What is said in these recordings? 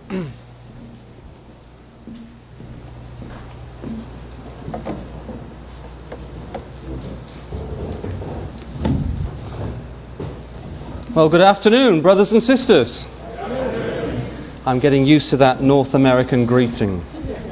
Well, good afternoon, brothers and sisters. I'm getting used to that North American greeting.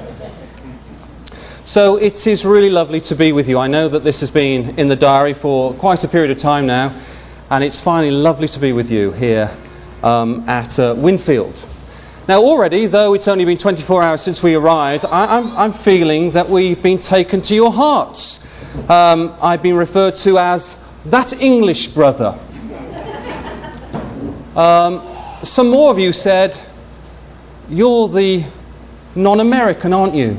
So it is really lovely to be with you. I know that this has been in the diary for quite a period of time now, and it's finally lovely to be with you here at Winfield. Now already, though it's only been 24 hours since we arrived, I'm feeling that we've been taken to your hearts. I've been referred to as that English brother. Some more of you said, "You're the non-American, aren't you?"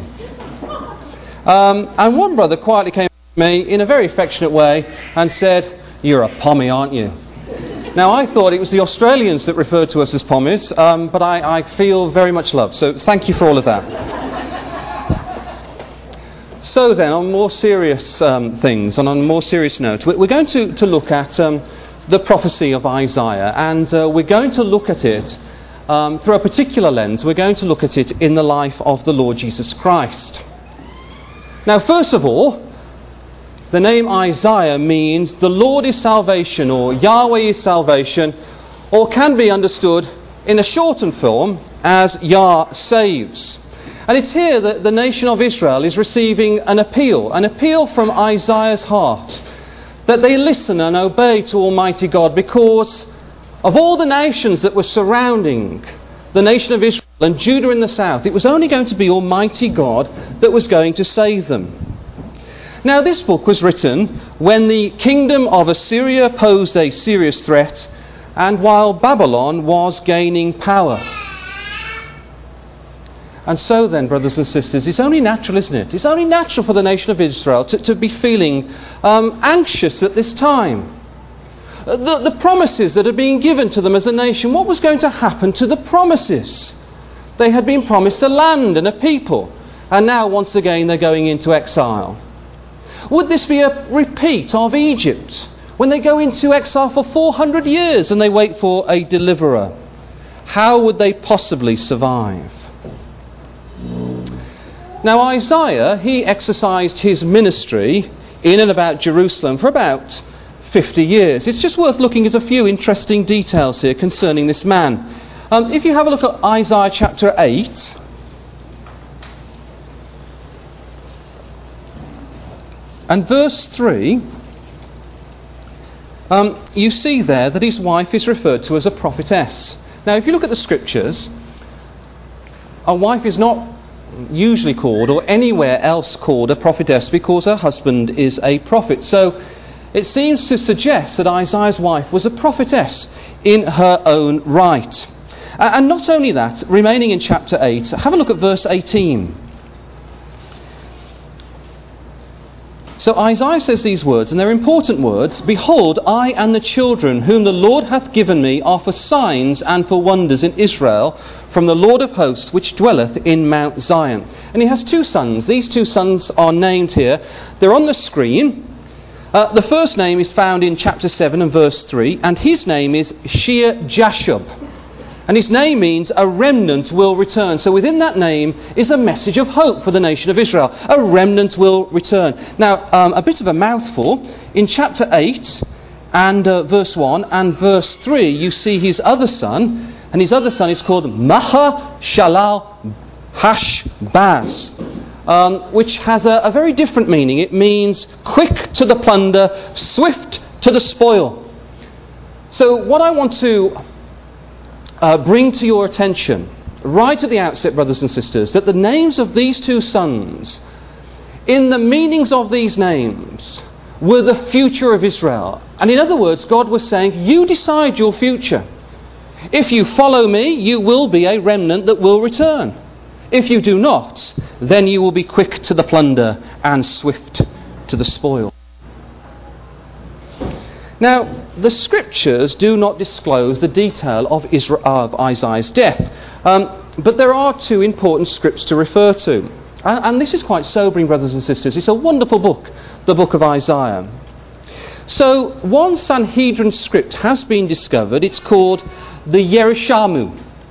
And one brother quietly came to me in a very affectionate way and said, "You're a Pommy, aren't you?" Now I thought it was the Australians that referred to us as Pommies, but I feel very much loved, so thank you for all of that. So then, on more serious things, and on a more serious note, we're going to look at the prophecy of Isaiah, and we're going to look at it through a particular lens. We're going to look at it in the life of the Lord Jesus Christ. Now, first of all, the name Isaiah means the Lord is salvation, or Yahweh is salvation, or can be understood in a shortened form as Yah saves. And it's here that the nation of Israel is receiving an appeal from Isaiah's heart, that they listen and obey to Almighty God, because of all the nations that were surrounding the nation of Israel and Judah in the south, it was only going to be Almighty God that was going to save them. Now, this book was written when the kingdom of Assyria posed a serious threat, and while Babylon was gaining power. And so then, brothers and sisters, it's only natural, isn't it? It's only natural for the nation of Israel to be feeling anxious at this time. The promises that are being given to them as a nation, what was going to happen to the promises? They had been promised a land and a people, and now once again they're going into exile. Would this be a repeat of Egypt, when they go into exile for 400 years and they wait for a deliverer? How would they possibly survive? Now Isaiah, he exercised his ministry in and about Jerusalem for about 50 years. It's just worth looking at a few interesting details here concerning this man. If you have a look at Isaiah chapter 8, and verse 3, you see there that his wife is referred to as a prophetess. Now if you look at the scriptures, a wife is not usually called, or anywhere else called, a prophetess because her husband is a prophet. So it seems to suggest that Isaiah's wife was a prophetess in her own right. And not only that, remaining in chapter 8, have a look at verse 18. So Isaiah says these words, and they're important words: "Behold, I and the children whom the Lord hath given me are for signs and for wonders in Israel, from the Lord of hosts, which dwelleth in Mount Zion." And he has two sons. These two sons are named here. They're on the screen. The first name is found in chapter 7 and verse 3, and his name is Shear-Jashub. And his name means a remnant will return. So within that name is a message of hope for the nation of Israel. A remnant will return. Now, a bit of a mouthful. In chapter 8 and verse 1 and verse 3, you see his other son. And his other son is called Maher-Shalal-Hash-Baz, which has a very different meaning. It means quick to the plunder, swift to the spoil. So what I want to bring to your attention right at the outset, brothers and sisters, that the names of these two sons, in the meanings of these names, were the future of Israel. And in other words, God was saying, you decide your future. If you follow me, you will be a remnant that will return. If you do not, then you will be quick to the plunder and swift to the spoil. Now, the scriptures do not disclose the detail of Isaiah's death, but there are two important scripts to refer to. And this is quite sobering, brothers and sisters. It's a wonderful book, the book of Isaiah. So, one Sanhedrin script has been discovered. It's called the Yerushalmi.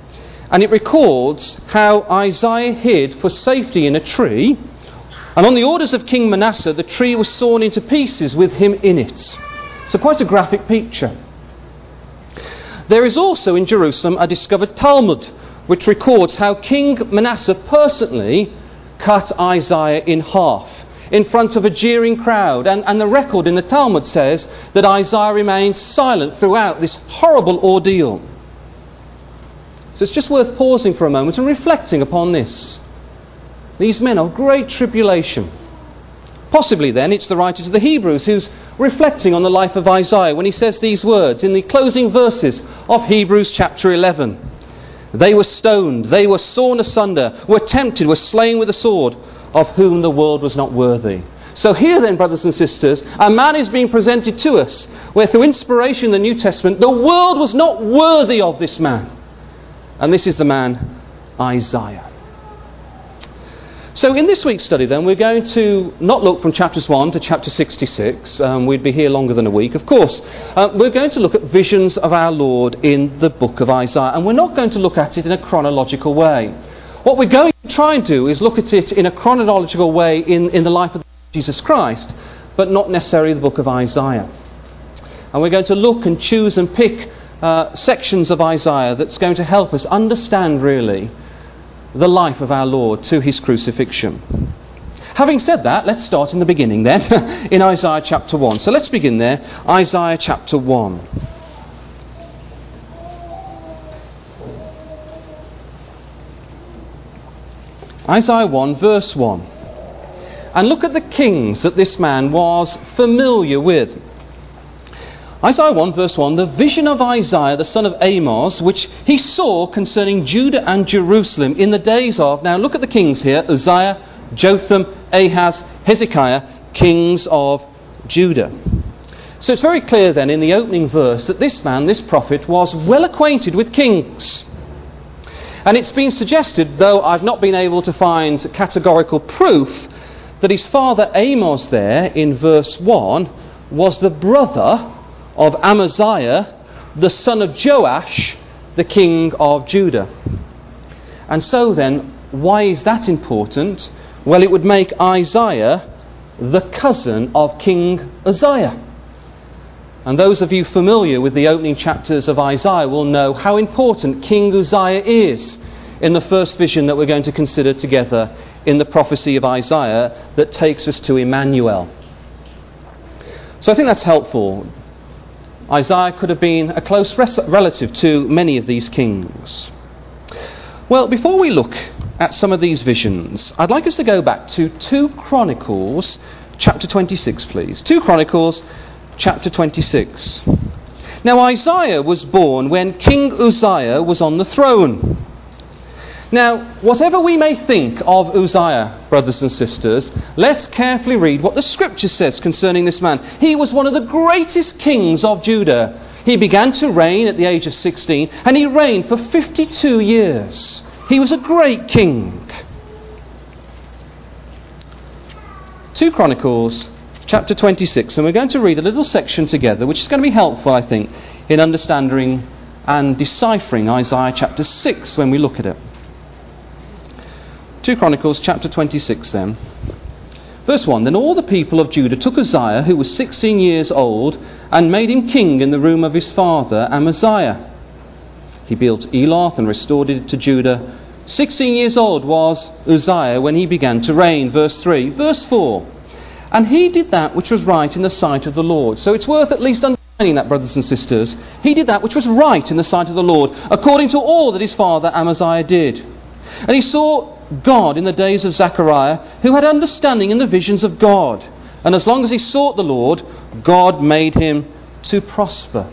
And it records how Isaiah hid for safety in a tree, and on the orders of King Manasseh, the tree was sawn into pieces with him in it. So quite a graphic picture. There is also in Jerusalem a discovered Talmud, which records how King Manasseh personally cut Isaiah in half in front of a jeering crowd. And the record in the Talmud says that Isaiah remained silent throughout this horrible ordeal. So it's just worth pausing for a moment and reflecting upon this. These men of great tribulation. Possibly then it's the writer to the Hebrews who's reflecting on the life of Isaiah when he says these words in the closing verses of Hebrews chapter 11. They were stoned, they were sawn asunder, were tempted, were slain with a sword, of whom the world was not worthy. So here then, brothers and sisters, a man is being presented to us where through inspiration in the New Testament, the world was not worthy of this man. And this is the man, Isaiah. So in this week's study then, we're going to not look from chapters 1 to chapter 66. We'd be here longer than a week, of course. We're going to look at visions of our Lord in the book of Isaiah. And we're not going to look at it in a chronological way. What we're going to try and do is look at it in a chronological way in the life of Jesus Christ, but not necessarily the book of Isaiah. And we're going to look and choose and pick sections of Isaiah that's going to help us understand really the life of our Lord to his crucifixion. Having said that, let's start in the beginning then, in Isaiah chapter 1. So let's begin there, Isaiah chapter 1. Isaiah 1 verse 1. And look at the kings that this man was familiar with. Isaiah 1 verse 1, the vision of Isaiah the son of Amos, which he saw concerning Judah and Jerusalem in the days of, now look at the kings here, Uzziah, Jotham, Ahaz, Hezekiah, kings of Judah. So it's very clear then in the opening verse that this man, this prophet, was well acquainted with kings. And it's been suggested, though I've not been able to find categorical proof, that his father Amos there in verse 1 was the brother of Amaziah, the son of Joash, the king of Judah. And so then, why is that important? Well, it would make Isaiah the cousin of King Uzziah. And those of you familiar with the opening chapters of Isaiah will know how important King Uzziah is in the first vision that we're going to consider together in the prophecy of Isaiah that takes us to Emmanuel. So I think that's helpful. Isaiah could have been a close relative to many of these kings. Well, before we look at some of these visions, I'd like us to go back to 2 Chronicles chapter 26, please. 2 Chronicles chapter 26. Now, Isaiah was born when King Uzziah was on the throne. Now, whatever we may think of Uzziah, brothers and sisters, let's carefully read what the Scripture says concerning this man. He was one of the greatest kings of Judah. He began to reign at the age of 16, and he reigned for 52 years. He was a great king. 2 Chronicles chapter 26, and we're going to read a little section together, which is going to be helpful, I think, in understanding and deciphering Isaiah chapter 6 when we look at it. 2 Chronicles chapter 26 then. Verse 1, Then all the people of Judah took Uzziah, who was 16 years old, and made him king in the room of his father Amaziah. He built Elath and restored it to Judah. 16 years old was Uzziah when he began to reign. Verse 3. Verse 4, And he did that which was right in the sight of the Lord. So it's worth at least understanding that, brothers and sisters. He did that which was right in the sight of the Lord, according to all that his father Amaziah did. And he saw God in the days of Zechariah, who had understanding in the visions of God. And as long as he sought the Lord, God made him to prosper.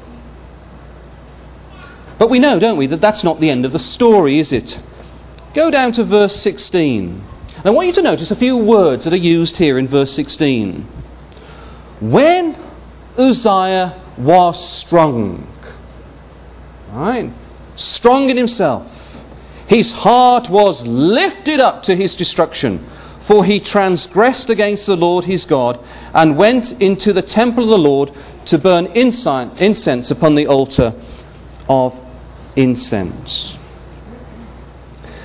But we know, don't we, that that's not the end of the story, is it? Go down to verse 16. And I want you to notice a few words that are used here in verse 16. When Uzziah was strong, right? Strong in himself, his heart was lifted up to his destruction, for he transgressed against the Lord his God, and went into the temple of the Lord to burn incense upon the altar of incense.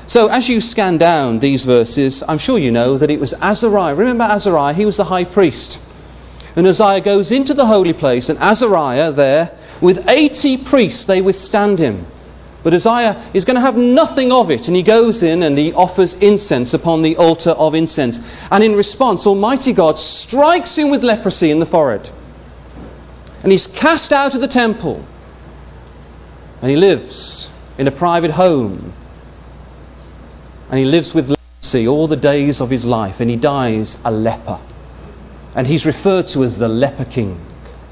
So as you scan down these verses, I'm sure you know that it was Azariah. Remember Azariah? He was the high priest. And Uzziah goes into the holy place, and Azariah there, with 80 priests, they withstand him. But Uzziah is going to have nothing of it, and he goes in and he offers incense upon the altar of incense. And in response, Almighty God strikes him with leprosy in the forehead. And he's cast out of the temple. And he lives in a private home. And he lives with leprosy all the days of his life, and he dies a leper. And he's referred to as the leper king.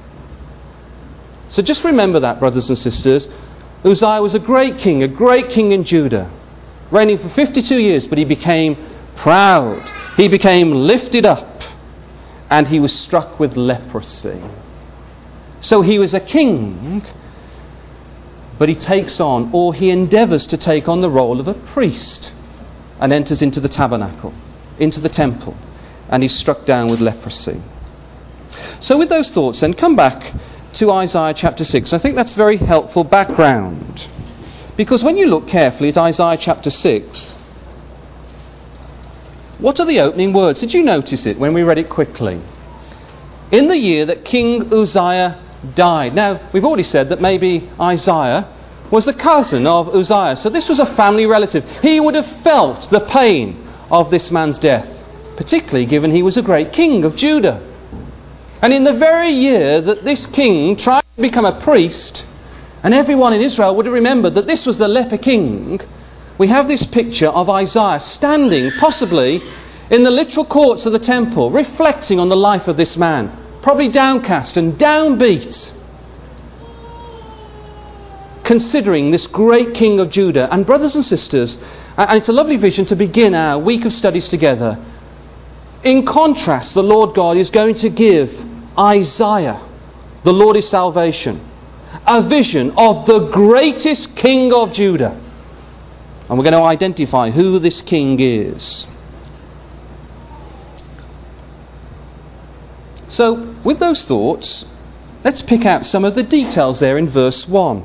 So just remember that, brothers and sisters. Uzziah was a great king in Judah, reigning for 52 years, but he became proud. He became lifted up, and he was struck with leprosy. So he was a king, but he takes on, or he endeavours to take on, the role of a priest, and enters into the tabernacle, into the temple, and he's struck down with leprosy. So with those thoughts then, come back to Isaiah chapter 6. I think that's very helpful background. Because when you look carefully at Isaiah chapter 6, what are the opening words? Did you notice it when we read it quickly? In the year that King Uzziah died. Now, we've already said that maybe Isaiah was the cousin of Uzziah. So this was a family relative. He would have felt the pain of this man's death, particularly given he was a great king of Judah. And in the very year that this king tried to become a priest, and everyone in Israel would have remembered that this was the leper king, we have this picture of Isaiah standing, possibly in the literal courts of the temple, reflecting on the life of this man, probably downcast and downbeat, considering this great king of Judah. And brothers and sisters, and it's a lovely vision to begin our week of studies together. In contrast, the Lord God is going to give Isaiah, the Lord is salvation, a vision of the greatest king of Judah. And we're going to identify who this king is. So, with those thoughts, let's pick out some of the details there in verse 1.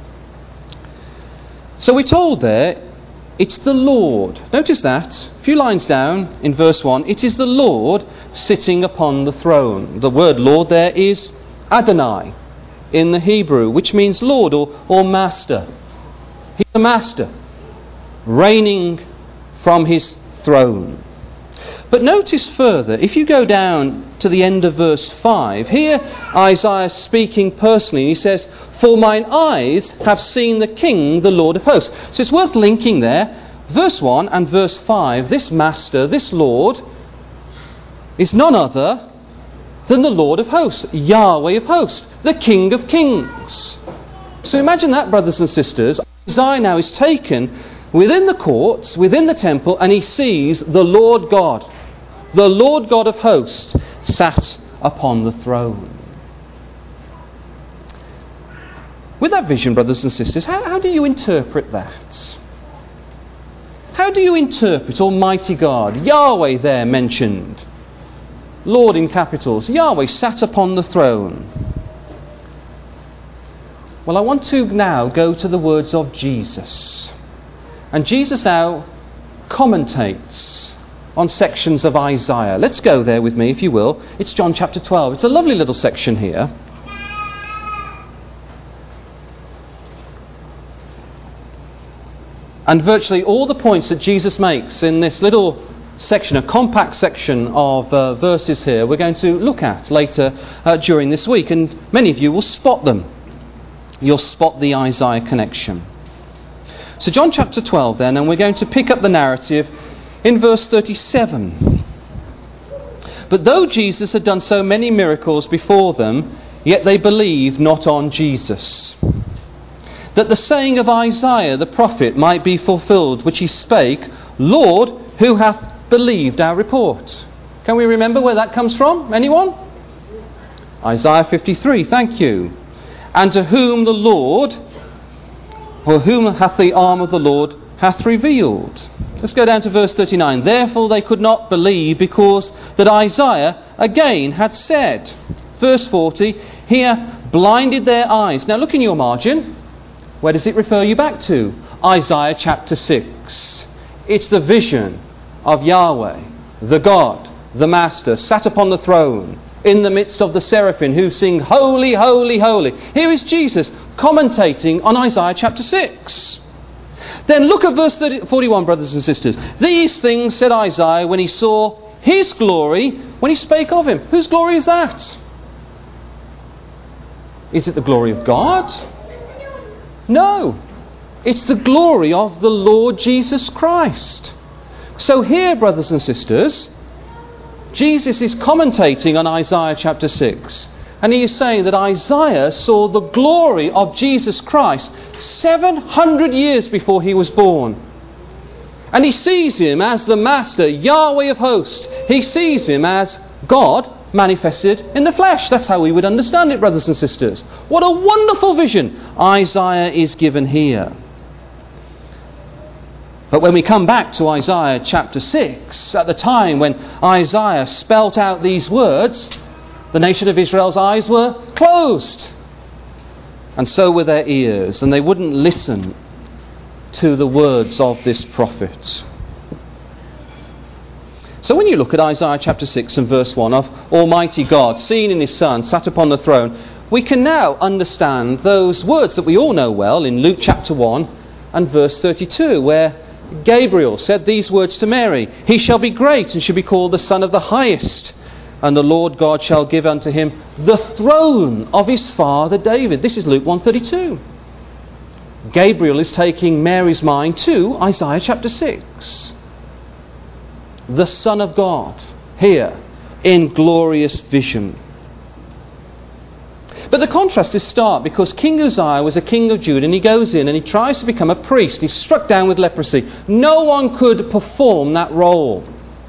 So we're told there, it's the Lord. Notice that. A few lines down in verse 1, it is the Lord sitting upon the throne. The word Lord there is Adonai in the Hebrew, which means Lord or Master. He's the Master, reigning from his throne. But notice further, if you go down to the end of verse 5, here Isaiah speaking personally, he says, "For mine eyes have seen the King, the Lord of hosts." So it's worth linking there. Verse 1 and verse 5, this Master, this Lord, is none other than the Lord of hosts, Yahweh of hosts, the King of kings. So imagine that, brothers and sisters. Isaiah now is taken within the courts, within the temple, and he sees the Lord God of hosts, sat upon the throne. With that vision, brothers and sisters, how do you interpret that? How do you interpret Almighty God, Yahweh there mentioned, Lord in capitals, Yahweh sat upon the throne? Well, I want to now go to the words of Jesus. And Jesus now commentates on sections of Isaiah. Let's go there with me, if you will. It's John chapter 12. It's a lovely little section here. And virtually all the points that Jesus makes in this little section, a compact section of verses here, we're going to look at later during this week. And many of you will spot them. You'll spot the Isaiah connection. So John chapter 12 then, and we're going to pick up the narrative in verse 37. "But though Jesus had done so many miracles before them, yet they believed not on Jesus. That the saying of Isaiah the prophet might be fulfilled, which he spake, Lord, who hath believed our report?" Can we remember where that comes from? Anyone? Isaiah 53, thank you. "And to whom the Lord, or whom hath the arm of the Lord hath revealed?" Let's go down to verse 39. "Therefore they could not believe, because that Isaiah again had said." Verse 40, "He hath blinded their eyes." Now look in your margin. Where does it refer you back to? Isaiah chapter 6. It's the vision of Yahweh, the God, the Master, sat upon the throne in the midst of the seraphim who sing, Holy, Holy, Holy. Here is Jesus commentating on Isaiah chapter 6. Then look at verse 41, brothers and sisters. These things said Isaiah when he saw his glory, when he spake of him. Whose glory is that? Is it the glory of God? No. It's the glory of the Lord Jesus Christ. So here, brothers and sisters, Jesus is commentating on Isaiah chapter 6. And he is saying that Isaiah saw the glory of Jesus Christ 700 years before he was born. And he sees him as the Master, Yahweh of hosts. He sees him as God manifested in the flesh. That's how we would understand it, brothers and sisters. What a wonderful vision Isaiah is given here. But when we come back to Isaiah chapter 6, at the time when Isaiah spelt out these words, the nation of Israel's eyes were closed. And so were their ears, and they wouldn't listen to the words of this prophet. So when you look at Isaiah chapter 6 and verse 1 of Almighty God, seen in his Son, sat upon the throne, we can now understand those words that we all know well in Luke chapter 1 and verse 32, where Gabriel said these words to Mary, He shall be great and shall be called the Son of the Highest, and the Lord God shall give unto him the throne of his father David. This is Luke 1:32. Gabriel is taking Mary's mind to Isaiah chapter 6. The Son of God, here, in glorious vision. But the contrast is stark because King Uzziah was a king of Judah, and he goes in and he tries to become a priest. He's struck down with leprosy. No one could perform that role.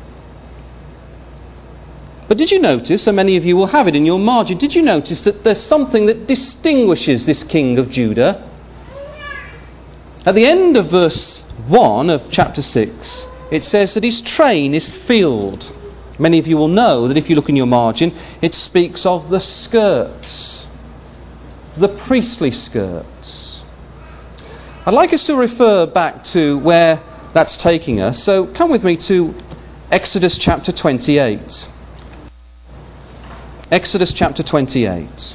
But did you notice, and many of you will have it in your margin, did you notice that there's something that distinguishes this king of Judah? At the end of verse 1 of chapter 6, it says that his train is filled. Many of you will know that if you look in your margin, it speaks of the skirts, the priestly skirts. I'd like us to refer back to where that's taking us. So come with me to Exodus chapter 28. Exodus chapter 28.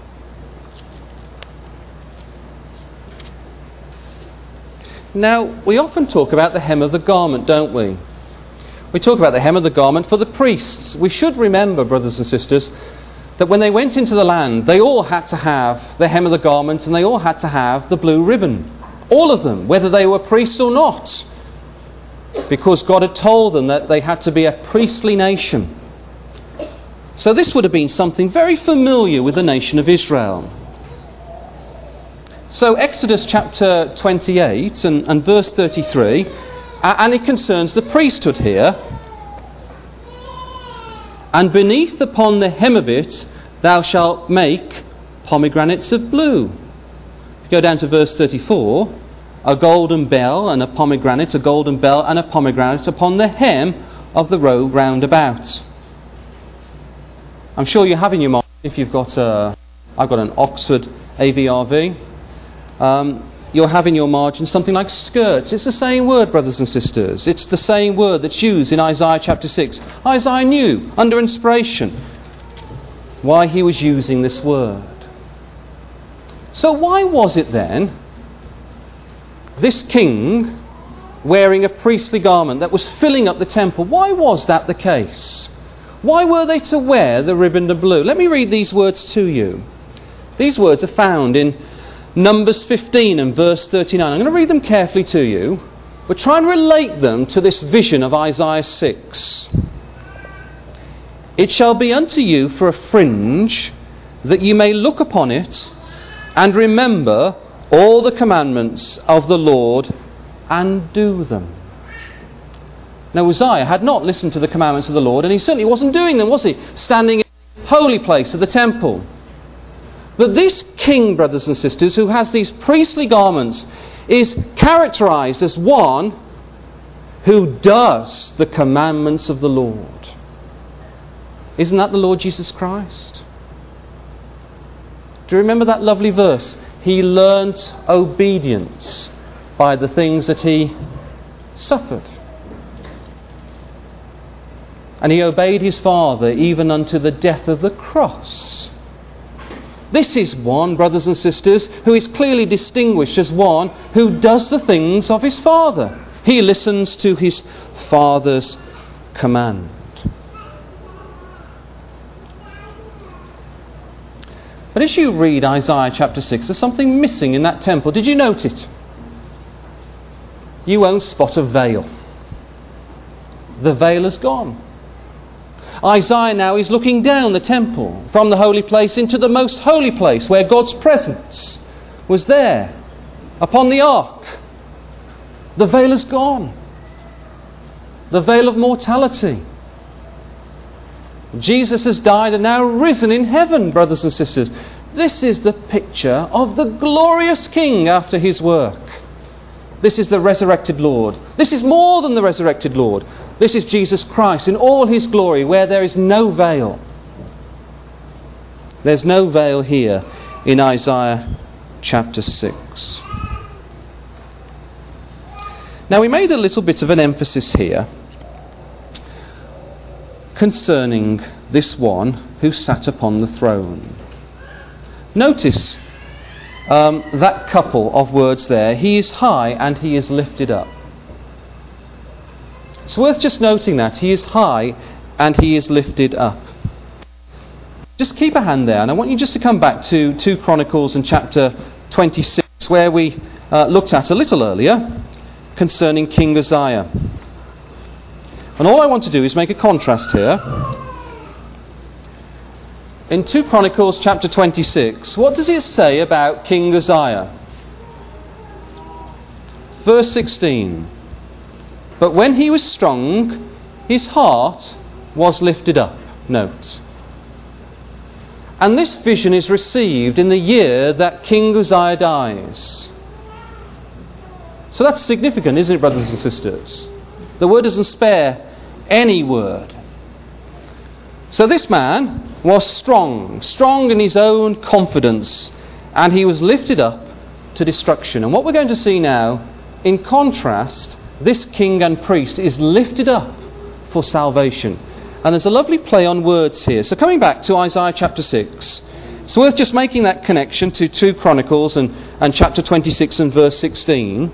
Now, we often talk about the hem of the garment, don't we? We talk about the hem of the garment for the priests. We should remember, brothers and sisters, that when they went into the land, they all had to have the hem of the garment and they all had to have the blue ribbon. All of them, whether they were priests or not. Because God had told them that they had to be a priestly nation. So this would have been something very familiar with the nation of Israel. So Exodus chapter 28 and verse 33, and it concerns the priesthood here. And beneath upon the hem of it thou shalt make pomegranates of blue. If you go down to verse 34, a golden bell and a pomegranate, a golden bell and a pomegranate upon the hem of the robe round about. I'm sure you have in your mind, if you've got I've got an Oxford AVRV, you'll have in your margin something like skirts. It's the same word, brothers and sisters. It's the same word that's used in Isaiah chapter 6. Isaiah knew, under inspiration, why he was using this word. So why was it then this king wearing a priestly garment that was filling up the temple? Why was that the case? Why were they to wear the ribbon of blue? Let me read these words to you. These words are found in Numbers 15 and verse 39. I'm going to read them carefully to you, but try and relate them to this vision of Isaiah 6. It shall be unto you for a fringe, that you may look upon it, and remember all the commandments of the Lord, and do them. Now Uzziah had not listened to the commandments of the Lord, and he certainly wasn't doing them, was he? Standing in the holy place of the temple. But this king, brothers and sisters, who has these priestly garments, is characterized as one who does the commandments of the Lord. Isn't that the Lord Jesus Christ? Do you remember that lovely verse? He learnt obedience by the things that he suffered. and he obeyed his Father even unto the death of the cross. This is one, brothers and sisters, who is clearly distinguished as one who does the things of his Father. He listens to his Father's command. But as you read Isaiah chapter 6, there's something missing in that temple. Did you note it? You won't spot a veil. The veil is gone. Isaiah now is looking down the temple from the holy place into the most holy place where God's presence was there upon the ark. The veil is gone. The veil of mortality. Jesus has died and now risen in heaven, brothers and sisters. This is the picture of the glorious King after his work. This is the resurrected Lord. This is more than the resurrected Lord. This is Jesus Christ in all his glory, where there is no veil. There's no veil here in Isaiah chapter 6. Now, we made a little bit of an emphasis here concerning this one who sat upon the throne. Notice that couple of words there. He is high and he is lifted up. It's worth just noting that. He is high and he is lifted up. Just keep a hand there, and I want you just to come back to 2 Chronicles and chapter 26, where we looked at a little earlier concerning King Uzziah. And all I want to do is make a contrast here. In 2 Chronicles chapter 26, what does it say about King Uzziah? Verse 16. But when he was strong, his heart was lifted up. Note. And this vision is received in the year that King Uzziah dies. So that's significant, isn't it, brothers and sisters? The word doesn't spare any word. So this man was strong in his own confidence, and he was lifted up to destruction. And what we're going to see now, in contrast, this king and priest is lifted up for salvation. And there's a lovely play on words here. So coming back to Isaiah chapter 6, it's worth just making that connection to 2 Chronicles and chapter 26 and verse 16.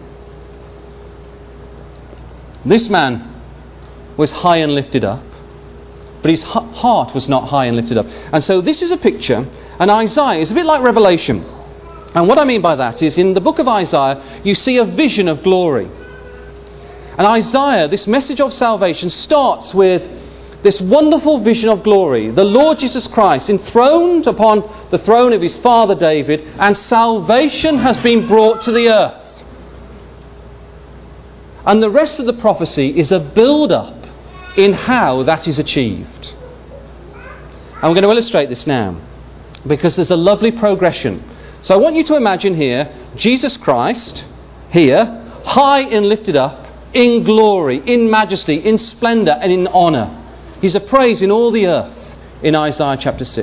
This man was high and lifted up, but his heart was not high and lifted up. And so this is a picture, and Isaiah is a bit like Revelation. And what I mean by that is, in the book of Isaiah, you see a vision of glory. And Isaiah, this message of salvation, starts with this wonderful vision of glory. The Lord Jesus Christ enthroned upon the throne of his father David, and salvation has been brought to the earth. And the rest of the prophecy is a build-up in how that is achieved. And we're going to illustrate this now, because there's a lovely progression. So I want you to imagine here, Jesus Christ, here, high and lifted up, in glory, in majesty, in splendour and in honour. He's appraised in all the earth in Isaiah chapter 6.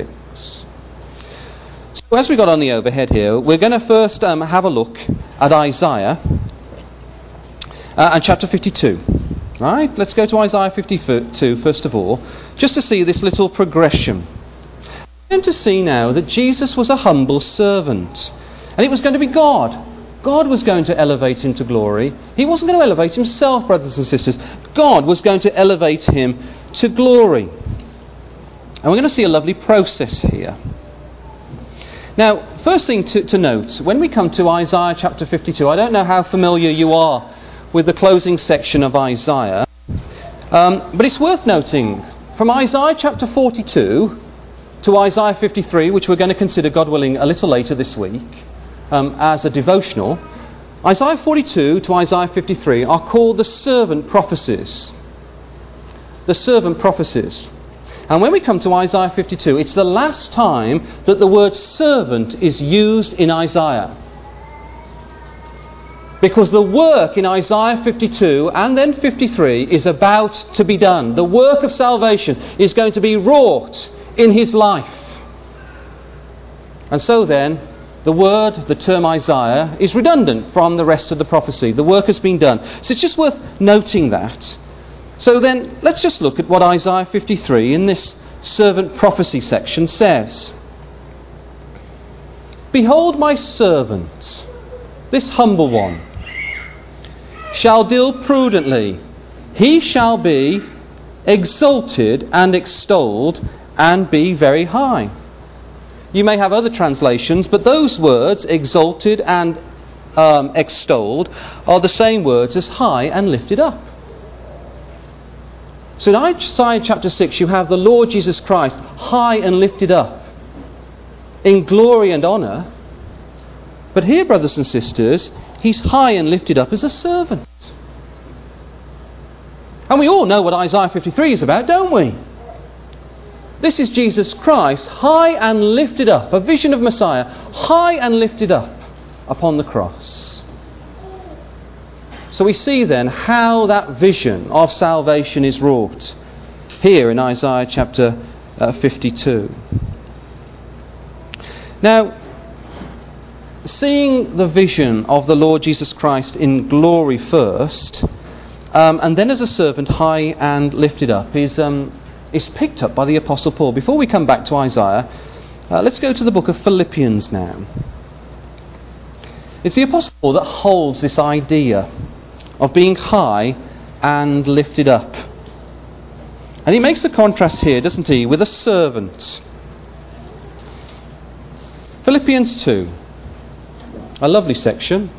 So as we got on the overhead here, we're going to first have a look at Isaiah and chapter 52. Right? Let's go to Isaiah 52 first of all, just to see this little progression. We're going to see now that Jesus was a humble servant, and it was going to be God. God was going to elevate him to glory. He wasn't going to elevate himself, brothers and sisters. God was going to elevate him to glory. And we're going to see a lovely process here. Now, first thing to note, when we come to Isaiah chapter 52, I don't know how familiar you are with the closing section of Isaiah, but it's worth noting, from Isaiah chapter 42 to Isaiah 53, which we're going to consider, God willing, a little later this week, as a devotional, Isaiah 42 to Isaiah 53 are called the servant prophecies. The servant prophecies. And when we come to Isaiah 52, it's the last time that the word servant is used in Isaiah. Because the work in Isaiah 52 and then 53 is about to be done. The work of salvation is going to be wrought in his life. And so then, the term Isaiah, is redundant from the rest of the prophecy. The work has been done. So it's just worth noting that. So then, let's just look at what Isaiah 53 in this servant prophecy section says. Behold, my servant, this humble one, shall deal prudently. He shall be exalted and extolled and be very high. You may have other translations, but those words, exalted and extolled, are the same words as high and lifted up. So in Isaiah chapter 6 you have the Lord Jesus Christ high and lifted up in glory and honour. But here, brothers and sisters, he's high and lifted up as a servant. And we all know what Isaiah 53 is about, don't we? This is Jesus Christ high and lifted up, a vision of Messiah, high and lifted up upon the cross. So we see then how that vision of salvation is wrought here in Isaiah chapter 52. Now, seeing the vision of the Lord Jesus Christ in glory first, and then as a servant high and lifted up, is picked up by the Apostle Paul. Before we come back to Isaiah, let's go to the book of Philippians now. It's the Apostle Paul that holds this idea of being high and lifted up. And he makes a contrast here, doesn't he, with a servant. Philippians 2, a lovely section.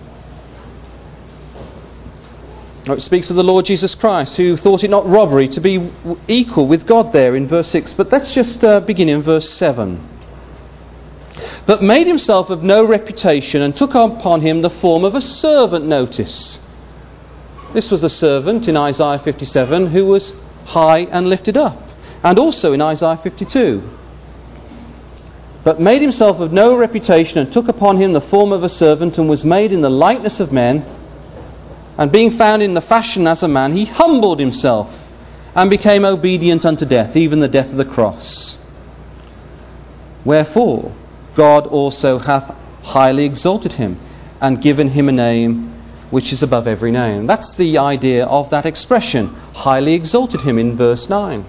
It speaks of the Lord Jesus Christ, who thought it not robbery to be equal with God there in verse 6. But let's just begin in verse 7. But made himself of no reputation, and took upon him the form of a servant. Notice, this was a servant in Isaiah 57 who was high and lifted up, and also in Isaiah 52. But made himself of no reputation, and took upon him the form of a servant, and was made in the likeness of men. And being found in the fashion as a man, he humbled himself, and became obedient unto death, even the death of the cross. Wherefore God also hath highly exalted him, and given him a name which is above every name. That's the idea of that expression, highly exalted him, in verse 9.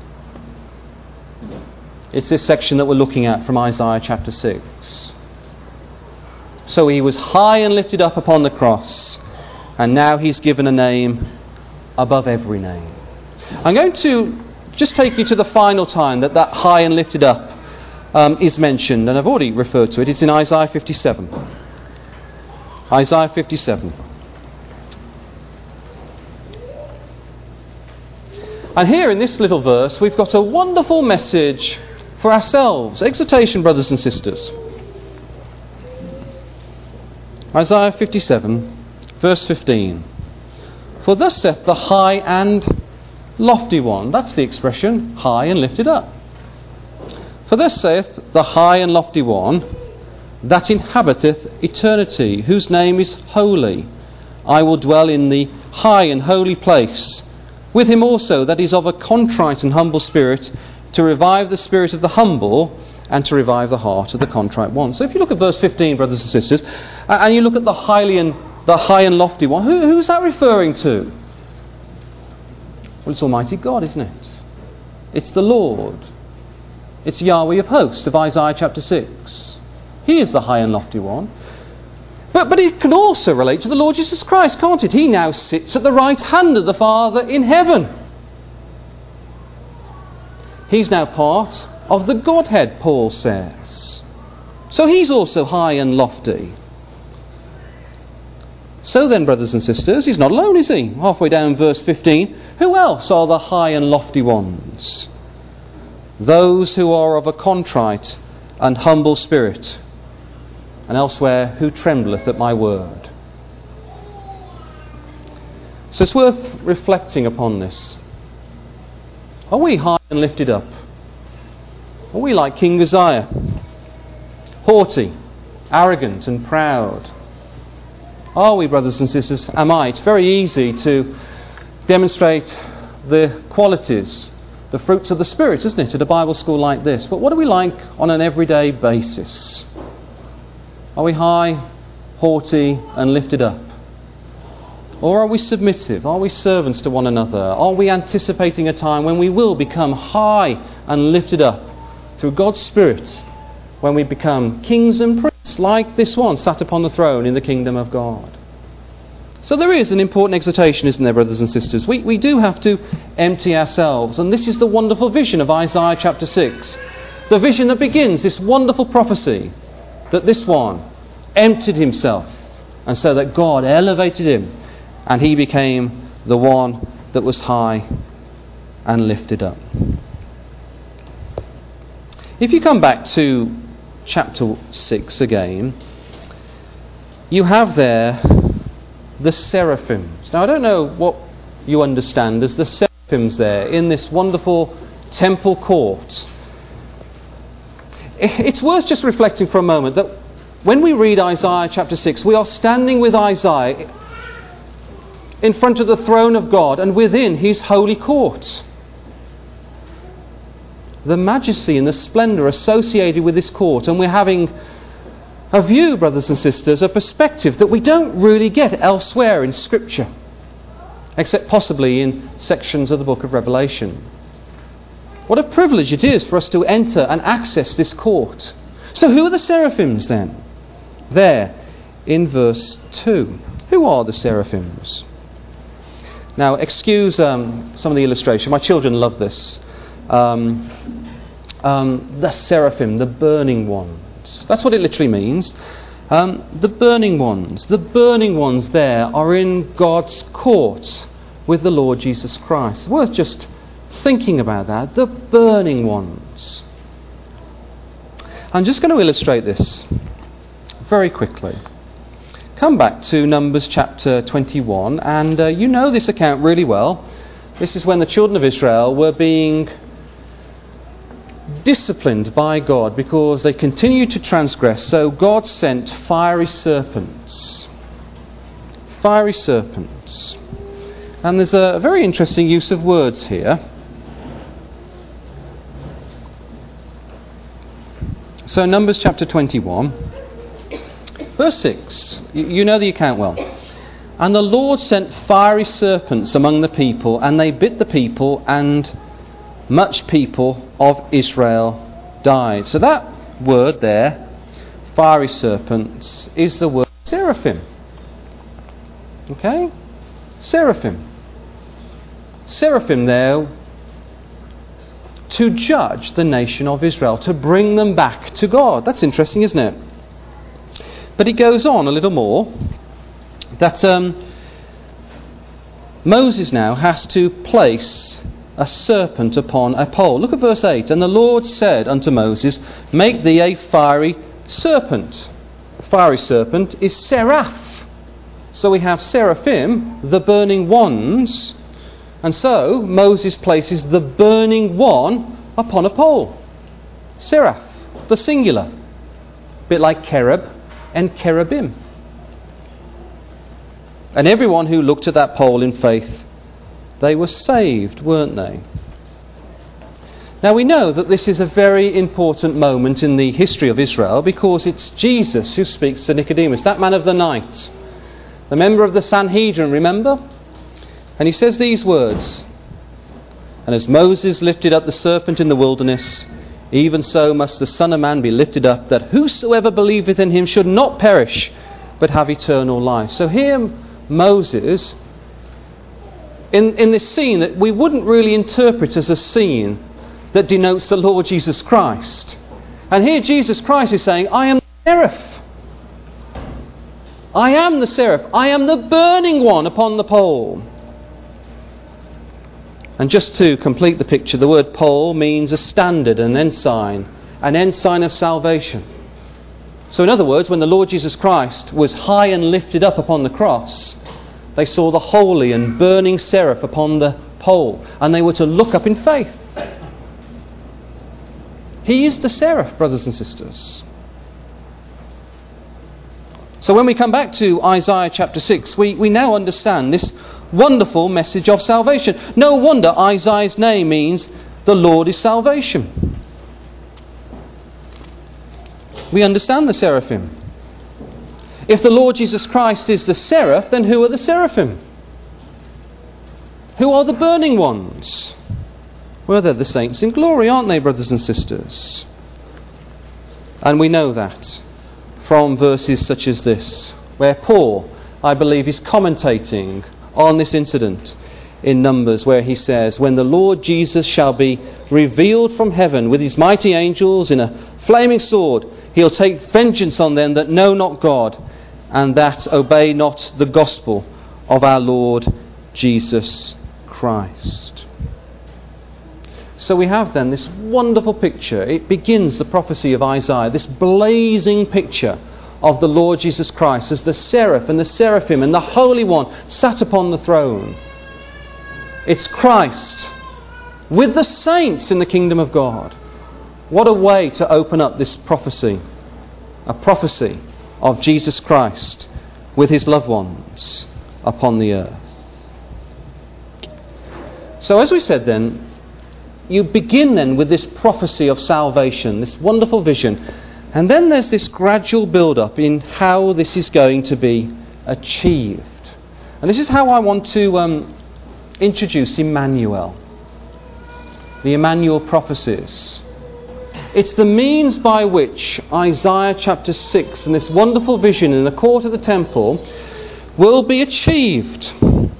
It's this section that we're looking at from Isaiah chapter 6. So he was high and lifted up upon the cross, and now he's given a name above every name. I'm going to just take you to the final time that high and lifted up is mentioned, and I've already referred to it. It's in Isaiah 57. Isaiah 57. And here in this little verse we've got a wonderful message for ourselves. Exhortation, brothers and sisters. Isaiah 57, verse 15. For thus saith the high and lofty one. That's the expression, high and lifted up. For thus saith the high and lofty one, that inhabiteth eternity, whose name is holy. I will dwell in the high and holy place, with him also that is of a contrite and humble spirit, to revive the spirit of the humble, and to revive the heart of the contrite one. So if you look at verse 15, brothers and sisters, and you look at the high and lofty one, who's that referring to? Well, it's Almighty God, isn't it? It's the Lord. It's Yahweh of hosts of Isaiah chapter 6. He is the high and lofty one. But it can also relate to the Lord Jesus Christ, can't it? He now sits at the right hand of the Father in heaven. He's now part of the Godhead, Paul says. So he's also high and lofty. So then, brothers and sisters, he's not alone, is he? Halfway down verse 15, who else are the high and lofty ones? Those who are of a contrite and humble spirit, and elsewhere, who trembleth at my word. So it's worth reflecting upon this. Are we high and lifted up? Are we like King Uzziah, haughty, arrogant and proud? Are we, brothers and sisters? Am I? It's very easy to demonstrate the qualities, the fruits of the Spirit, isn't it, at a Bible school like this? But what are we like on an everyday basis? Are we high, haughty and lifted up? Or are we submissive? Are we servants to one another? Are we anticipating a time when we will become high and lifted up through God's Spirit, when we become kings and priests like this one sat upon the throne in the kingdom of God? So there is an important exhortation, isn't there, brothers and sisters? We do have to empty ourselves. And this is the wonderful vision of Isaiah chapter 6. The vision that begins this wonderful prophecy that this one emptied himself, and so that God elevated him and he became the one that was high and lifted up. If you come back to chapter 6 again, you have there the seraphims. Now I don't know what you understand as the seraphims there in this wonderful temple court. It's worth just reflecting for a moment that when we read Isaiah chapter 6, we are standing with Isaiah in front of the throne of God and within his holy court. The majesty and the splendour associated with this court, and we're having a view, brothers and sisters, a perspective that we don't really get elsewhere in Scripture, except possibly in sections of the book of Revelation. What a privilege it is for us to enter and access this court. So who are the seraphims then? There in verse 2. Who are the seraphims? Now excuse some of the illustration. My children love this. The seraphim, the burning ones. That's what it literally means. The burning ones. The burning ones there are in God's court with the Lord Jesus Christ. Worth just thinking about that. The burning ones. I'm just going to illustrate this very quickly. Come back to Numbers chapter 21, and you know this account really well. This is when the children of Israel were being disciplined by God because they continued to transgress. So God sent fiery serpents. Fiery serpents. And there's a very interesting use of words here. So Numbers chapter 21, verse 6. You know the account well. And the Lord sent fiery serpents among the people, and they bit the people, and much people of Israel died. So that word there, fiery serpents, is the word seraphim. Okay? Seraphim. Seraphim there to judge the nation of Israel, to bring them back to God. That's interesting, isn't it? But it goes on a little more, that Moses now has to place a serpent upon a pole. Look at verse 8. And the Lord said unto Moses, make thee a fiery serpent. A fiery serpent is seraph. So we have seraphim, the burning ones. And so Moses places the burning one upon a pole. Seraph, the singular. A bit like cherub and cherubim. And everyone who looked at that pole in faith, they were saved, weren't they? Now we know that this is a very important moment in the history of Israel because it's Jesus who speaks to Nicodemus, that man of the night, the member of the Sanhedrin, remember? And he says these words, and as Moses lifted up the serpent in the wilderness, even so must the Son of Man be lifted up, that whosoever believeth in him should not perish, but have eternal life. So here Moses, in this scene that we wouldn't really interpret as a scene that denotes the Lord Jesus Christ. And here Jesus Christ is saying, I am the seraph. I am the seraph. I am the burning one upon the pole. And just to complete the picture, the word pole means a standard, an ensign of salvation. So in other words, when the Lord Jesus Christ was high and lifted up upon the cross, they saw the holy and burning seraph upon the pole, and they were to look up in faith. He is the seraph, brothers and sisters. So when we come back to Isaiah chapter 6, we now understand this wonderful message of salvation. No wonder Isaiah's name means the Lord is salvation. We understand the seraphim. If the Lord Jesus Christ is the seraph, then who are the seraphim? Who are the burning ones? Well, they're the saints in glory, aren't they, brothers and sisters? And we know that from verses such as this, where Paul, I believe, is commentating on this incident in Numbers, where he says, when the Lord Jesus shall be revealed from heaven with his mighty angels in a flaming sword, he'll take vengeance on them that know not God and that obey not the gospel of our Lord Jesus Christ. So we have then this wonderful picture. It begins the prophecy of Isaiah, this blazing picture of the Lord Jesus Christ as the seraph and the seraphim and the Holy One sat upon the throne. It's Christ with the saints in the kingdom of God. What a way to open up this prophecy. A prophecy of Jesus Christ with his loved ones upon the earth. So as we said then, you begin then with this prophecy of salvation, this wonderful vision. And then there's this gradual build-up in how this is going to be achieved. And this is how I want to introduce Emmanuel. The Emmanuel prophecies. It's the means by which Isaiah chapter 6 and this wonderful vision in the court of the temple will be achieved.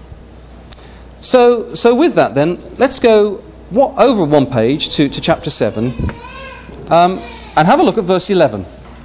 So with that then, let's go over one page to chapter 7 and have a look at verse 11.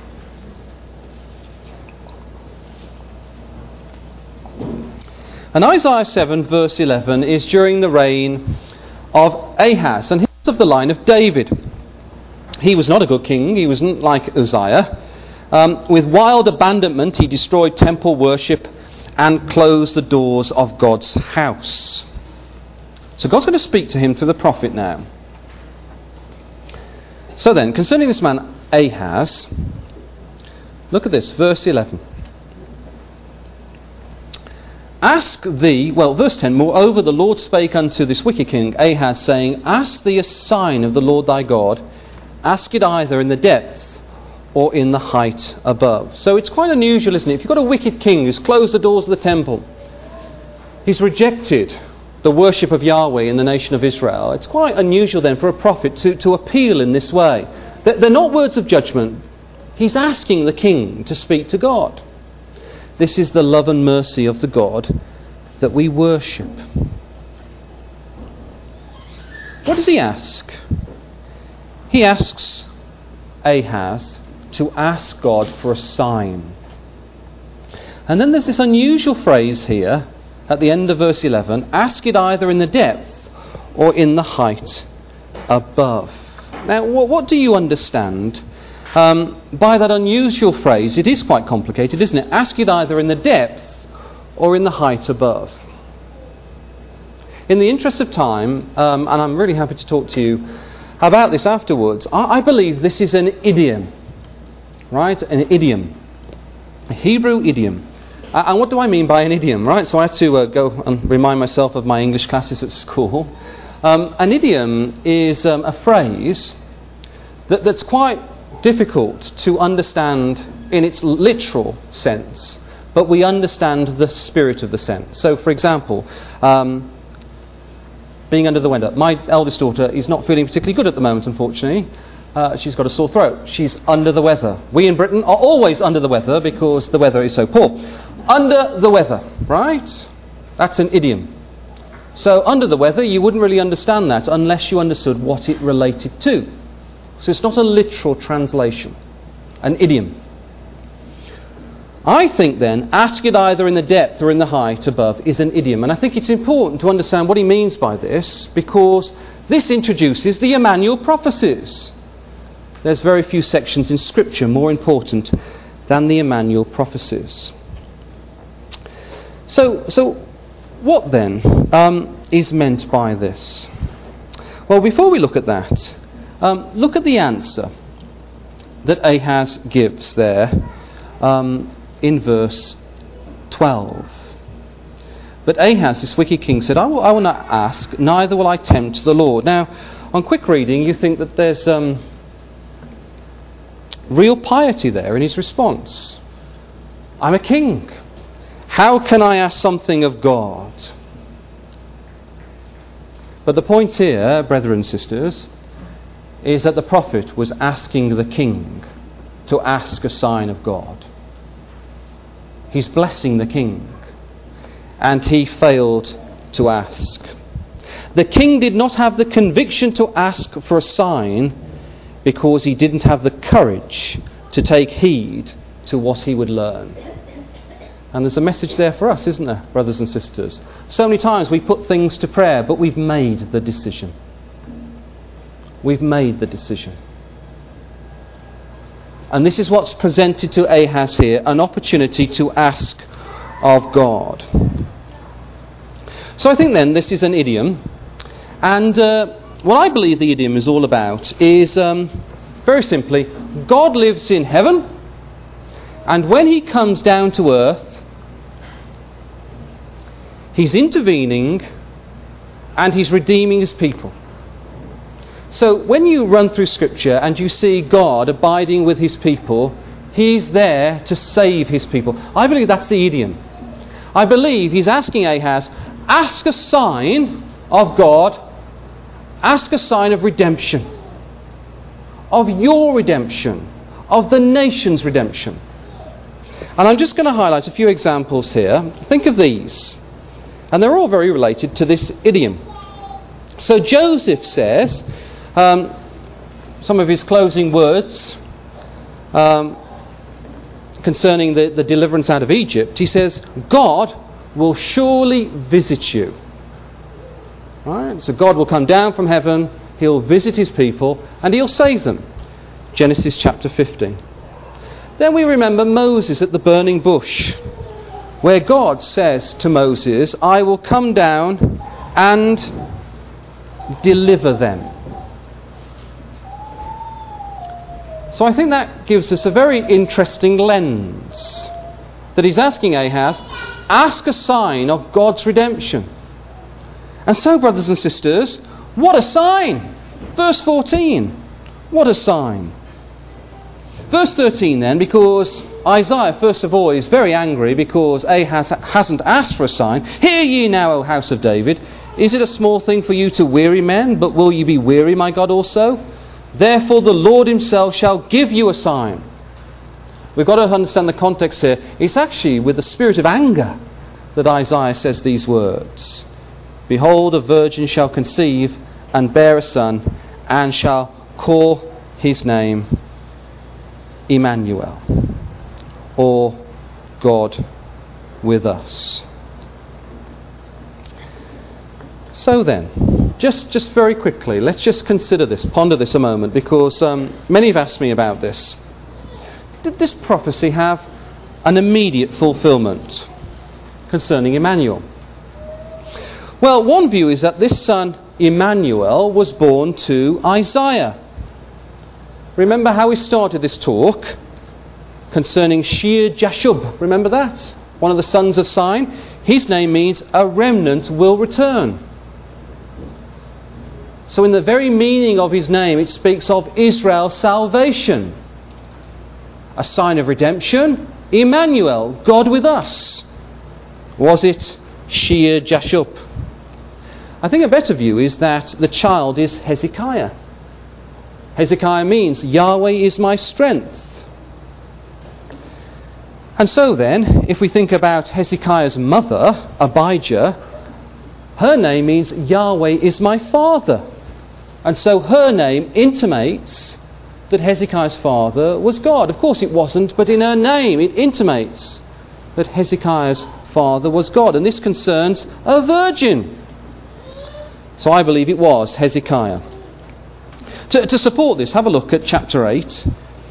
And Isaiah 7 verse 11 is during the reign of Ahaz, and he was of the line of David. He was not a good king. He wasn't like Uzziah. With wild abandonment he destroyed temple worship and closed the doors of God's house. So God's going to speak to him through the prophet now. So then, concerning this man Ahaz, look at this, verse 11. Verse 10, moreover the Lord spake unto this wicked king Ahaz, saying, ask thee a sign of the Lord thy God, ask it either in the depth or in the height above. So it's quite unusual, isn't it? If you've got a wicked king who's closed the doors of the temple, he's rejected the worship of Yahweh in the nation of Israel, it's quite unusual then for a prophet to appeal in this way. They're not words of judgment. He's asking the king to speak to God. This is the love and mercy of the God that we worship. What does he ask? He asks Ahaz to ask God for a sign. And then there's this unusual phrase here at the end of verse 11, ask it either in the depth or in the height above. Now, what do you understand by that unusual phrase? It is quite complicated, isn't it? Ask it either in the depth or in the height above. In the interest of time, and I'm really happy to talk to you about this afterwards, I believe this is an idiom, right? An idiom, a Hebrew idiom. And what do I mean by an idiom, right? So I had to go and remind myself of my English classes at school. An idiom is a phrase that's quite difficult to understand in its literal sense, but we understand the spirit of the sense. So, for example, being under the weather. My eldest daughter is not feeling particularly good at the moment, unfortunately. She's got a sore throat. She's under the weather. We in Britain are always under the weather because the weather is so poor. Under the weather, right? That's an idiom. So under the weather, you wouldn't really understand that unless you understood what it related to. So it's not a literal translation, an idiom. I think then, ask it either in the depth or in the height above is an idiom. And I think it's important to understand what he means by this, because this introduces the Emmanuel prophecies. There's very few sections in Scripture more important than the Emmanuel prophecies. So what then is meant by this? Well, before we look at that, look at the answer that Ahaz gives there in verse 12. But Ahaz, this wicked king, said, I will not ask, neither will I tempt the Lord. Now, on quick reading, you think that there's real piety there in his response. I'm a king. How can I ask something of God? But the point here, brethren and sisters, is that the prophet was asking the king to ask a sign of God. He's blessing the king, and he failed to ask. The king did not have the conviction to ask for a sign because he didn't have the courage to take heed to what he would learn. And there's a message there for us, isn't there, brothers and sisters? So many times we put things to prayer, but we've made the decision. We've made the decision. And this is what's presented to Ahaz here, an opportunity to ask of God. So I think then this is an idiom. And what I believe the idiom is all about is, very simply, God lives in heaven, and when he comes down to earth, he's intervening and he's redeeming his people. So when you run through Scripture and you see God abiding with his people, he's there to save his people. I believe that's the idiom. I believe he's asking Ahaz, ask a sign of God, ask a sign of redemption, of your redemption, of the nation's redemption. And I'm just going to highlight a few examples here. Think of these. And they're all very related to this idiom. So Joseph says, some of his closing words concerning the deliverance out of Egypt, he says, God will surely visit you. Right? So God will come down from heaven, he'll visit his people, and he'll save them. Genesis chapter 15. Then we remember Moses at the burning bush, where God says to Moses, I will come down and deliver them. So I think that gives us a very interesting lens, that he's asking Ahaz, ask a sign of God's redemption. And so, brothers and sisters, what a sign! Verse 14, what a sign! Verse 13 then, because Isaiah first of all is very angry because Ahaz hasn't asked for a sign. Hear ye now, O house of David, is it a small thing for you to weary men, but will you be weary, my God, also? Therefore the Lord himself shall give you a sign. We've got to understand the context here. It's actually with the spirit of anger that Isaiah says these words. Behold, a virgin shall conceive and bear a son, and shall call his name Emmanuel, or God with us. So then, just very quickly, let's just consider this, ponder this a moment, because many have asked me about this. Did this prophecy have an immediate fulfillment concerning Emmanuel? Well, one view is that this son Emmanuel was born to Isaiah. Remember how we started this talk concerning Shear-Jashub. Remember that? One of the sons of Sign. His name means a remnant will return. So in the very meaning of his name, it speaks of Israel's salvation. A sign of redemption. Emmanuel, God with us. Was it Shear-Jashub? I think a better view is that the child is Hezekiah. Hezekiah means Yahweh is my strength. And so then, if we think about Hezekiah's mother, Abijah, her name means Yahweh is my father. And so her name intimates that Hezekiah's father was God. Of course it wasn't, but in her name it intimates that Hezekiah's father was God. And this concerns a virgin. So I believe it was Hezekiah. To support this, have a look at chapter 8.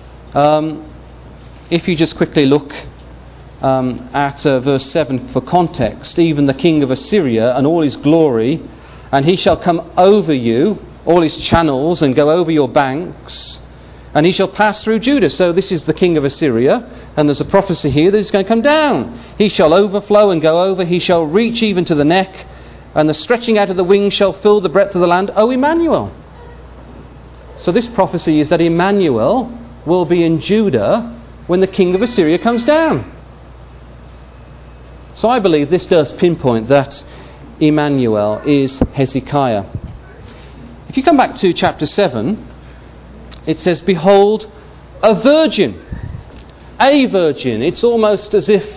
If you just quickly look at verse 7 for context, even the king of Assyria and all his glory, and he shall come over you, all his channels, and go over your banks, and he shall pass through Judah. So this is the king of Assyria, and there's a prophecy here that he's going to come down. He shall overflow and go over, he shall reach even to the neck, and the stretching out of the wings shall fill the breadth of the land. O Emmanuel. So this prophecy is that Emmanuel will be in Judah when the king of Assyria comes down. So I believe this does pinpoint that Emmanuel is Hezekiah. If you come back to chapter 7, it says, behold, a virgin. A virgin. It's almost as if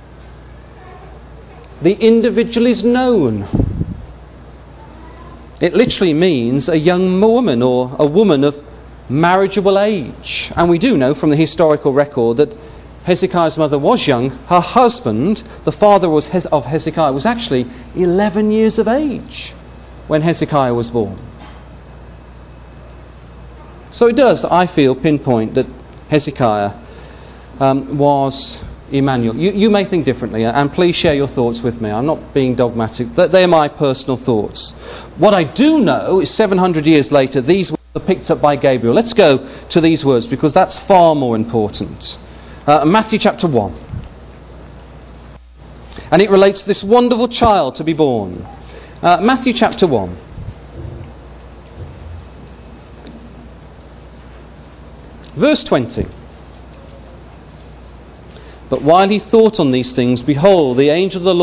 the individual is known. It literally means a young woman or a woman of marriageable age. And we do know from the historical record that Hezekiah's mother was young. Her husband, the father of Hezekiah, was actually 11 years of age when Hezekiah was born. So it does, I feel, pinpoint that Hezekiah was Emmanuel. You may think differently, and please share your thoughts with me. I'm not being dogmatic. They're my personal thoughts. What I do know is 700 years later, these words are picked up by Gabriel. Let's go to these words, because that's far more important. Matthew chapter 1. And it relates to this wonderful child to be born. Matthew chapter 1. Verse 20. But while he thought on these things, behold, the angel of the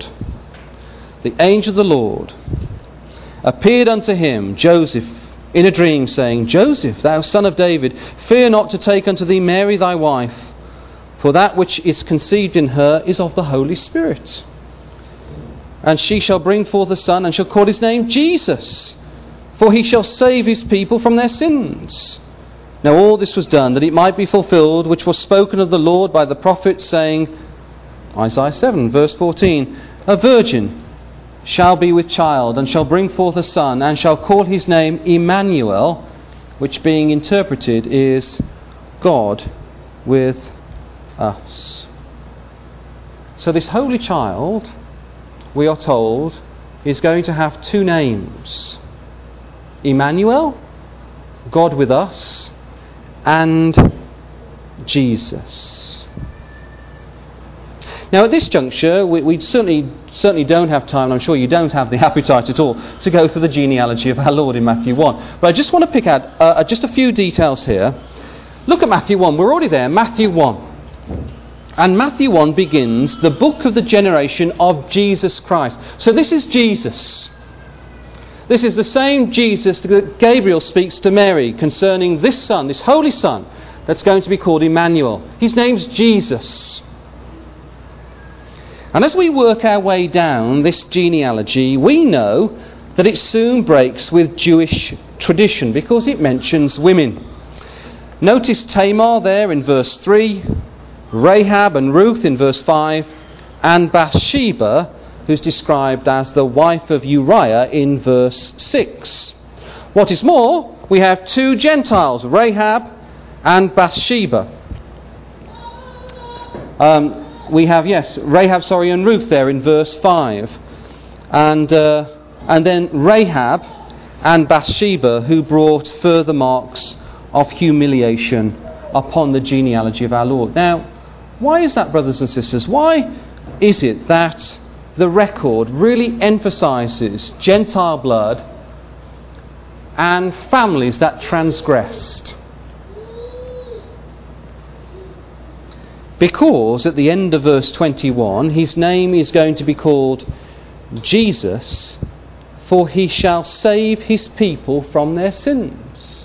Lord, appeared unto him, Joseph, in a dream, saying, Joseph, thou son of David, fear not to take unto thee Mary thy wife, for that which is conceived in her is of the Holy Spirit. And she shall bring forth a son, and shall call his name Jesus, for he shall save his people from their sins. Now all this was done, that it might be fulfilled, which was spoken of the Lord by the prophet, saying, Isaiah 7, verse 14, a virgin shall be with child, and shall bring forth a son, and shall call his name Emmanuel, which being interpreted is God with us. So this holy child, we are told, is going to have two names. Emmanuel, God with us, and Jesus. Now at this juncture, we certainly don't have time, and I'm sure you don't have the appetite at all, to go through the genealogy of our Lord in Matthew 1. But I just want to pick out just a few details here. Look at Matthew 1. We're already there. Matthew 1. And Matthew 1 begins the book of the generation of Jesus Christ. So this is Jesus. This is the same Jesus that Gabriel speaks to Mary concerning this son, this holy son, that's going to be called Emmanuel. His name's Jesus. And as we work our way down this genealogy, we know that it soon breaks with Jewish tradition because it mentions women. Notice Tamar there in verse 3, Rahab and Ruth in verse 5, and Bathsheba, who's described as the wife of Uriah in verse 6. What is more, we have two Gentiles, Rahab and Bathsheba. We have, Rahab and Ruth there in verse 5. And then Rahab and Bathsheba, who brought further marks of humiliation upon the genealogy of our Lord. Now, why is that, brothers and sisters? Why is it that the record really emphasises Gentile blood and families that transgressed? Because at the end of verse 21, his name is going to be called Jesus, for he shall save his people from their sins.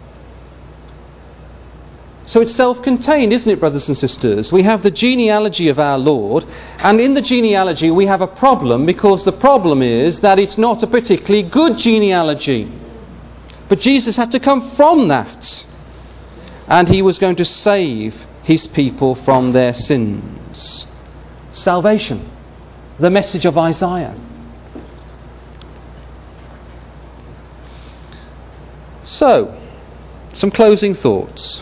So it's self-contained, isn't it, brothers and sisters? We have the genealogy of our Lord, and in the genealogy we have a problem, because the problem is that it's not a particularly good genealogy. But Jesus had to come from that, and he was going to save his people from their sins. Salvation, the message of Isaiah. So, some closing thoughts.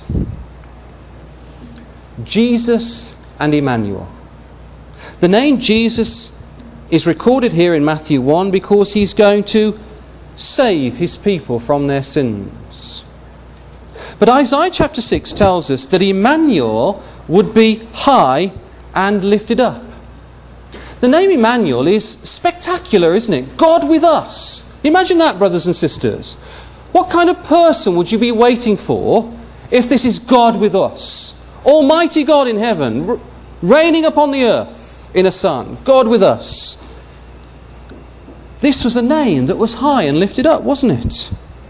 Jesus and Emmanuel. The name Jesus is recorded here in Matthew 1 because he's going to save his people from their sins. But Isaiah chapter 6 tells us that Emmanuel would be high and lifted up. The name Emmanuel is spectacular, isn't it? God with us. Imagine that, brothers and sisters. What kind of person would you be waiting for if this is God with us? Almighty God in heaven, reigning upon the earth in a son. God with us. This was a name that was high and lifted up, wasn't it?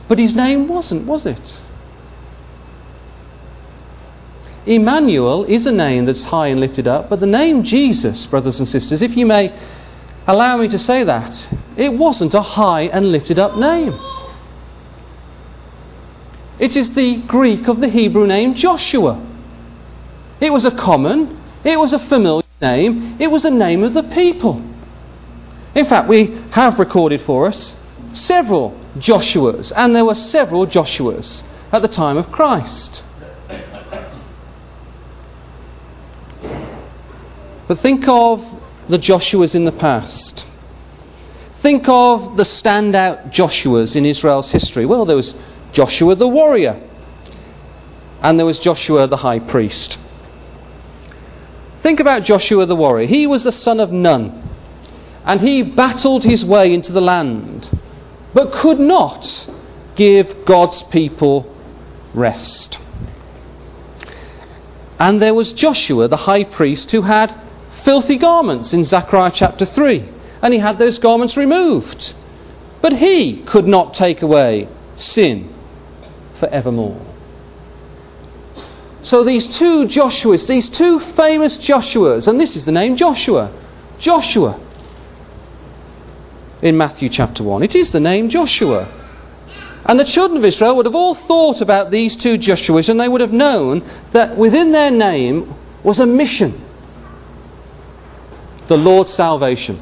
But his name wasn't, was it? Emmanuel is a name that's high and lifted up, but the name Jesus, brothers and sisters, if you may allow me to say that, it wasn't a high and lifted up name. It is the Greek of the Hebrew name Joshua. It was a common, it was a familiar name, it was a name of the people. In fact, we have recorded for us several Joshuas, and there were several Joshuas at the time of Christ. But think of the Joshuas in the past. Think of the standout Joshuas in Israel's history. Well, there was Joshua the warrior, and there was Joshua the high priest. Think about Joshua the warrior. He was the son of Nun, and he battled his way into the land, but could not give God's people rest. And there was Joshua the high priest, who had filthy garments in Zechariah chapter 3, and he had those garments removed, but he could not take away sin forevermore. So these two Joshuas, these two famous Joshuas, and this is the name Joshua in Matthew chapter 1, it is the name Joshua. And the children of Israel would have all thought about these two Joshuas, and they would have known that within their name was a mission: the Lord's salvation.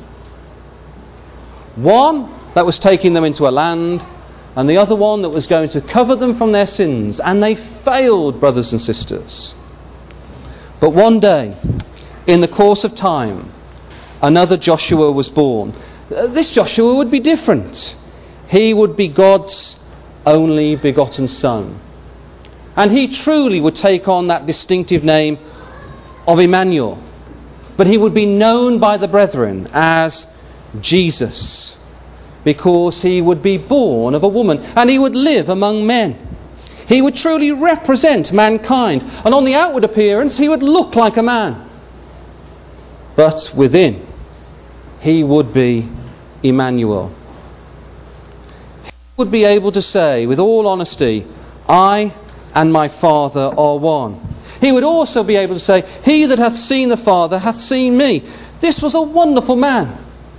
One that was taking them into a land, and the other one that was going to cover them from their sins. And they failed, brothers and sisters. But one day, in the course of time, another Joshua was born. This Joshua would be different. He would be God's only begotten Son. And he truly would take on that distinctive name of Emmanuel. But he would be known by the brethren as Jesus, because he would be born of a woman, and he would live among men. He would truly represent mankind, and on the outward appearance he would look like a man. But within, he would be Emmanuel. He would be able to say with all honesty, "I and my Father are one." He would also be able to say, "He that hath seen the Father hath seen me." This was a wonderful man.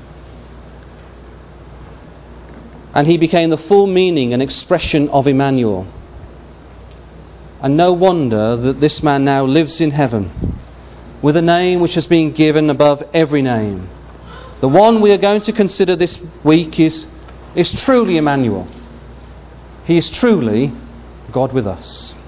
And he became the full meaning and expression of Emmanuel. And no wonder that this man now lives in heaven with a name which has been given above every name. The one we are going to consider this week is truly Emmanuel. He is truly God with us.